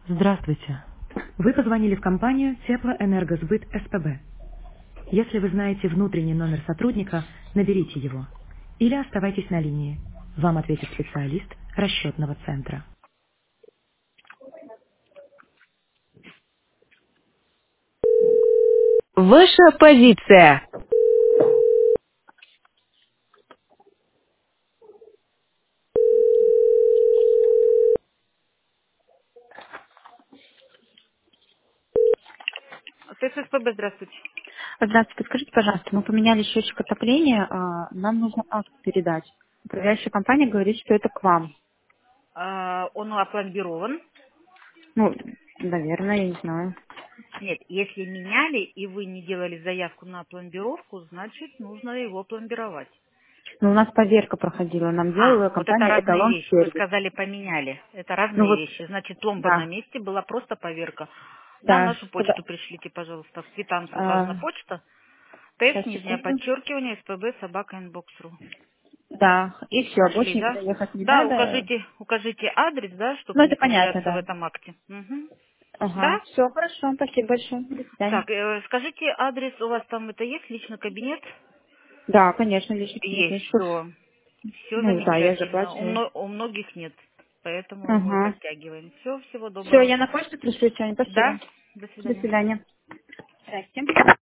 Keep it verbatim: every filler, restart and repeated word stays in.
Здравствуйте. Вы позвонили в компанию Теплоэнергосбыт СПБ. Если вы знаете внутренний номер сотрудника, наберите его. Или оставайтесь на линии. Вам ответит специалист расчетного центра. Ваша позиция. ТССПБ, здравствуйте. Здравствуйте, подскажите, пожалуйста, мы поменяли счетчик отопления, а, нам нужно акт передать. Управляющая компания говорит, что это к вам. А, он опломбирован. Ну, наверное, я не знаю. Нет, если меняли и вы не делали заявку на пломбировку, значит нужно его пломбировать. Но у нас поверка проходила, нам А, делала вот это компания разные Эталон вещи. Вы Сервис. сказали поменяли. Это Ну разные вот, вещи. Значит, пломба на да, месте, была просто поверка. На да, нашу куда? почту пришлите, пожалуйста. В квитанции указана А, почта. Тест, сейчас, нижнее секунду. подчеркивание, СПБ, собака, инбокс.ру. Да, и все, больше Нашли, никуда да? ехать не Да, надо. укажите, укажите адрес, да, чтобы Ну, не это понятно, появляться в да. этом акте. Мгм. Ага, Да? все, хорошо, спасибо большое, до свидания. Так, э, скажите адрес, у вас там это есть, личный кабинет? Да, конечно, лишний нет, Есть, есть. все. Все Ну да, я замечательно. У, заплачиваю. мно- у многих нет, поэтому мы Ага. подтягиваем. Все, всего Все, доброго. я на почту пришлю сегодня. Да? Спасибо. До До свидания. свидания. Здрасте.